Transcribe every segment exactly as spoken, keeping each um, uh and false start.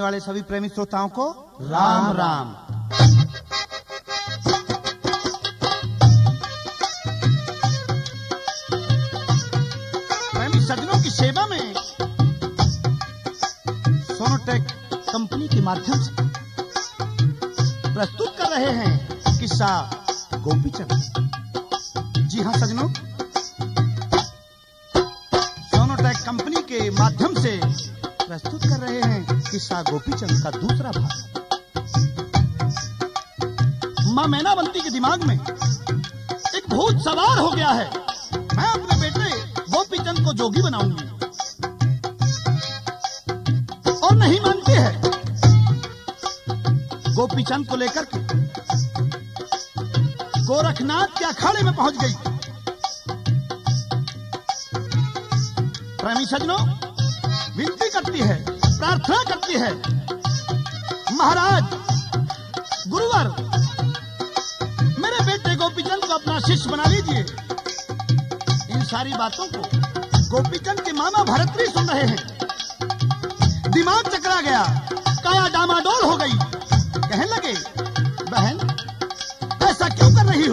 वाले सभी प्रेमी श्रोताओं को राम राम। प्रेमी सज्जनों की सेवा में सोनोटेक कंपनी के माध्यम से प्रस्तुत कर रहे हैं किस्सा गोपीचंद। जी हाँ सज्जनों, सोनोटेक कंपनी के माध्यम से प्रस्तुत कर रहे हैं किस्सा गोपीचंद का दूसरा भाग। मां मैनावंती के दिमाग में एक भूत सवार हो गया है। मैं अपने बेटे गोपीचंद को जोगी बनाऊंगी, और नहीं मानती है। गोपीचंद को लेकर के गोरखनाथ के अखाड़े में पहुंच गई। प्रेमी सज्जनों, विनती करती है, प्रार्थना करती है, महाराज गुरुवर, मेरे बेटे गोपीचंद को अपना शिष्य बना लीजिए। इन सारी बातों को गोपीचंद के मामा भरतरी सुन रहे हैं। दिमाग चकरा गया, काया डामाडोल हो गई। कहने लगे, बहन ऐसा क्यों कर रही हो?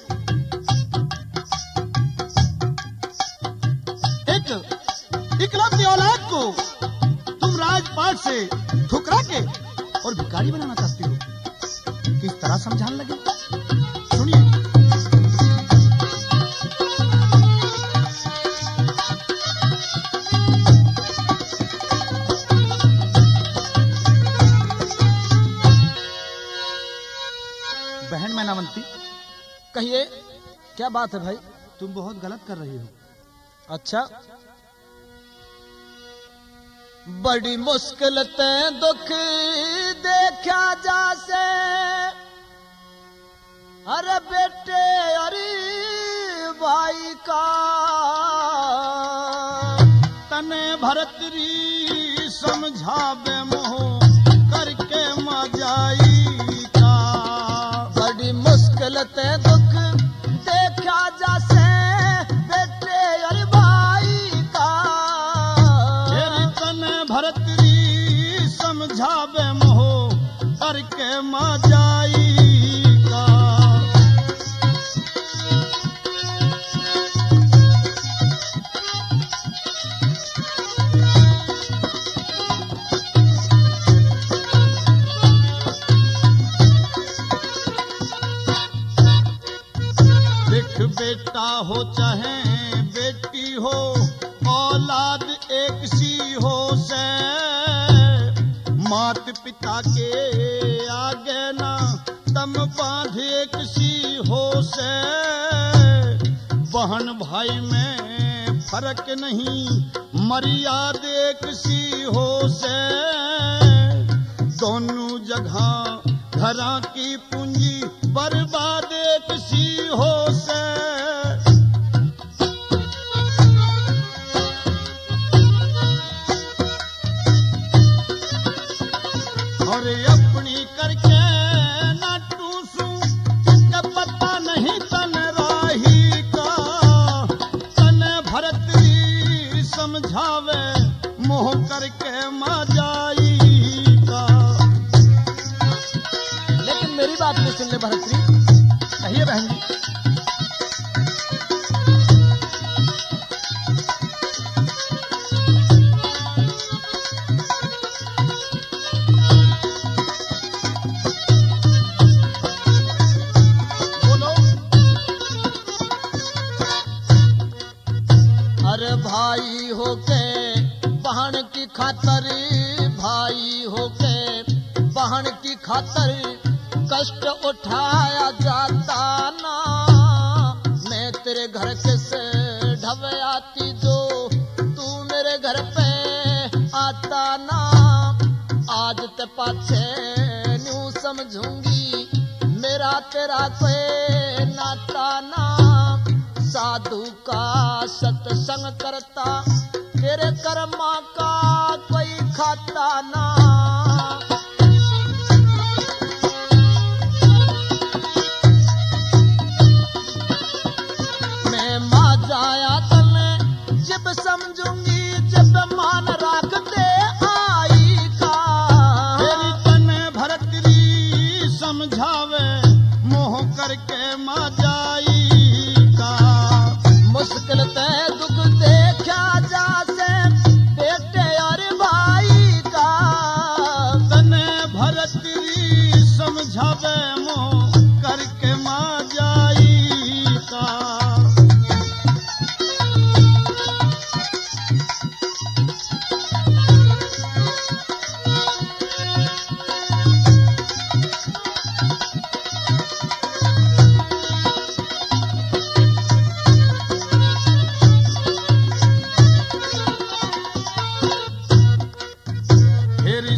एक इकलौती औलाद को तुम राजपाट से ठुकरा के और भिखारी बनाना चाहती हो। किस तरह समझाने लगे, सुनिए। बहन मैनावंती, कहिए, क्या बात है भाई? तुम बहुत गलत कर रही हो। अच्छा, बड़ी मुश्किल ते दुख देखा जासे, अरे बेटे अरे भाई का, तने भरतरी समझावे मोह करके मजाई का। बड़ी मुश्किल ते दुख देखा जासे, बेटे अरे भाई का, भरतरी समझावे मोह करके मजाई का। देख बेटा हो चाहे बेटी हो, औलाद एक सी हो से, मात पिता के आगे ना दम बांध एक सी हो से। बहन भाई में फर्क नहीं, मर्याद एक सी हो से। दोनों जगह घरा की पूंजी बर्बाद एक सी हो से। और अपनी करके न टूसू का पता नहीं तन राही का, तन भरतरी समझावे मोह करके मजाई का। लेकिन मेरी बात नहीं सुन ले भरतरी। कहिए बहन जी। भाई होके बहन की खातर, भाई होके बहन की खातर कष्ट उठाया जाता ना। मैं तेरे घर के से ढवे आती जो तू मेरे घर पे आता ना। आज ते पाछे न्यू समझूंगी मेरा तेरा कोई नाता ना। साधु का सत्संग करता, तेरे कर्मा का कोई खाता ना। मैं मां जाया तने जब समझूंगी, जब मान रख दे आई का।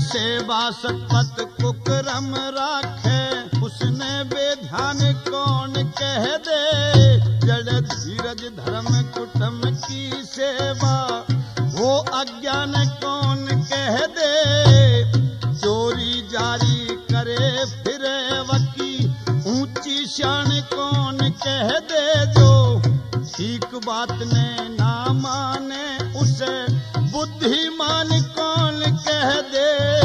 सेवा सतपथ कुकरम राखे, उसने बेध्यान कौन कह दे। जड़ धीरज धर्म कुटुम की सेवा, वो अज्ञान कौन कह दे। चोरी जारी करे फिरे वकी, ऊंची शान कौन कह दे। जो ठीक बात ने ना माने, उसे बुद्धिमान कौन कह दे।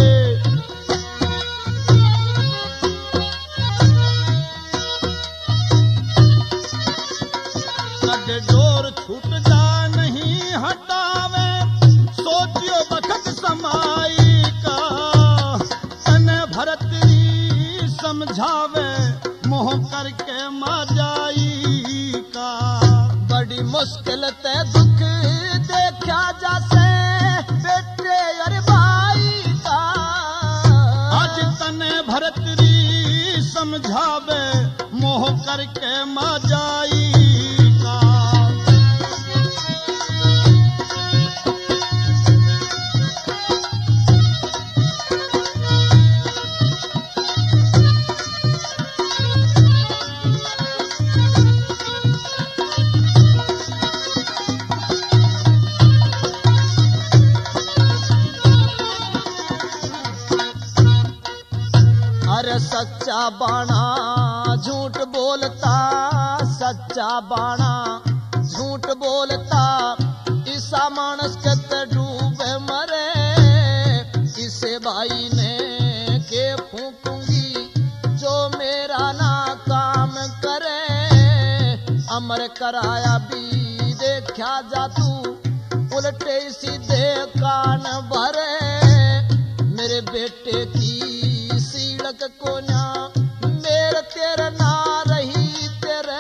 कद डोर छूट जा नहीं हटावे, सोचियो बखत समाई का। तन भरत री समझावे, मोह करके माजाई का। बड़ी मुश्किल ते दुख देखा जासे, बेटे और भाई का। आज तने भरत री समझावे, मोह करके माजाई का। अरे सच्चा बाणा झूठ बोलता, सच्चा बाणा झूठ बोलता। ईसा मानस के ते डूबे मरे, इसे भाई ने के फूकूंगी, जो मेरा ना काम करे। अमर कराया भी देखा जा तू, उल्टे सीधे कान भरे। मेरे बेटे की सीलक को ना, मेरे तेरे ना रही तेरे।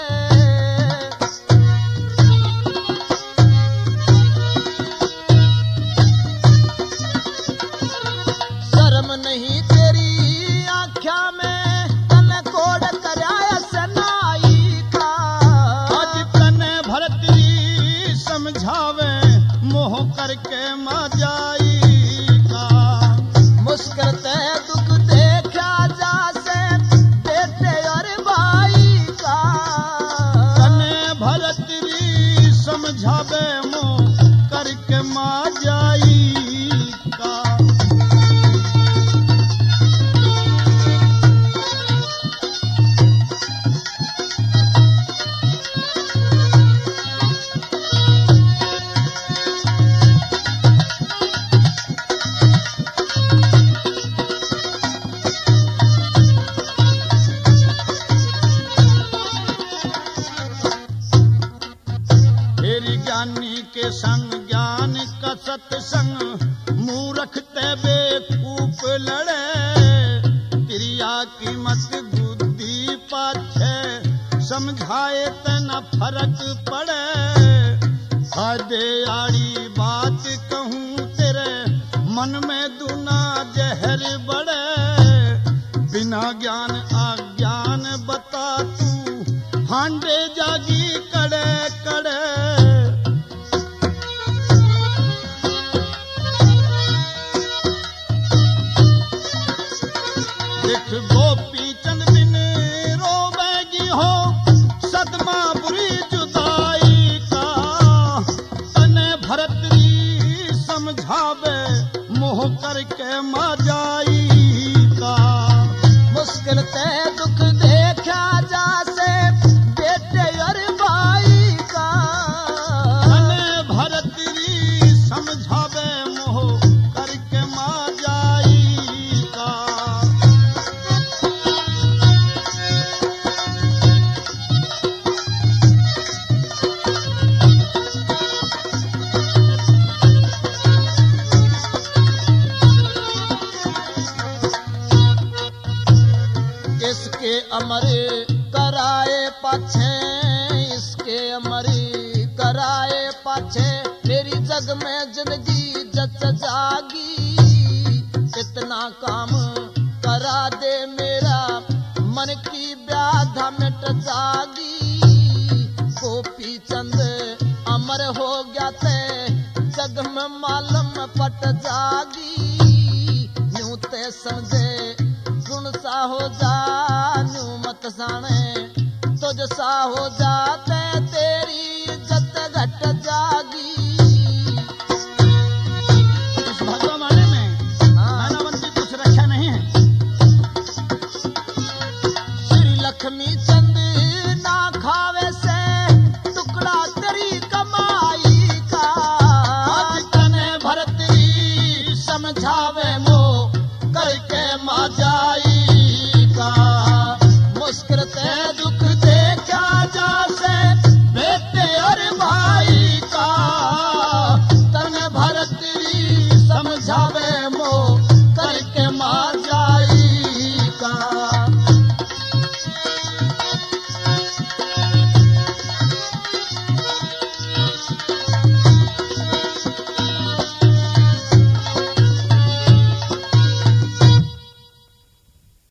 शर्म नहीं तेरी आँख्या में, तन कोड कराया सनाई का। आज तने भरत री समझावे, मोह करके माजाई का। मुश्किल ते दुख देखा जासे, बेटे और भाई का। तने भरत री समझावे, मोह करके माजाई का। तेरी ज्ञानी के संग ज्ञान का सत्संग, मूर्ख ते बेवकूफ लड़े। क्रिया की मत बुद्धि पाछे, समझाए ते न फर्क पड़े। आदे आड़ी बात कहूँ तेरे, मन में दूना जहर बढ़े। बिना ज्ञान अज्ञान बता तू, हांडे जागी कड़े कड़े। देख गोपी चंद बिन रोवेगी हो, सदमा बुरी जुदाई का। तने भरत री समझावे, मोह करके माजाई का। मुश्किल ते दुख देखा जासे, बेटे और भाई का। तने भरत री समझावे, मोह करके माजाई का। इसके अमर कराए पाछे, इसके अमर कराए पाछे। मेरी जग में जिंदगी जच जागी, इतना काम करा दे मेरा, मन की व्याधा मिट जागी। गोपी चंद अमर हो गया थे, जग में मालूम पट जागी। न्यू ते समझे गुण सा हो जा न्यू मत जाने तुझ सा हो जाते तेरी इज्जत घट जागी। इस भगवा माने में मानवन की कुछ रक्षा नहीं है। श्री लक्ष्मी चंद ना खावे से टुकड़ा तेरी कमाई का तने भरती समझावे मो करके माजाई का मुस्कुर ते दुख दे क्या जासे बेटे और भाई का तन भरती समझावे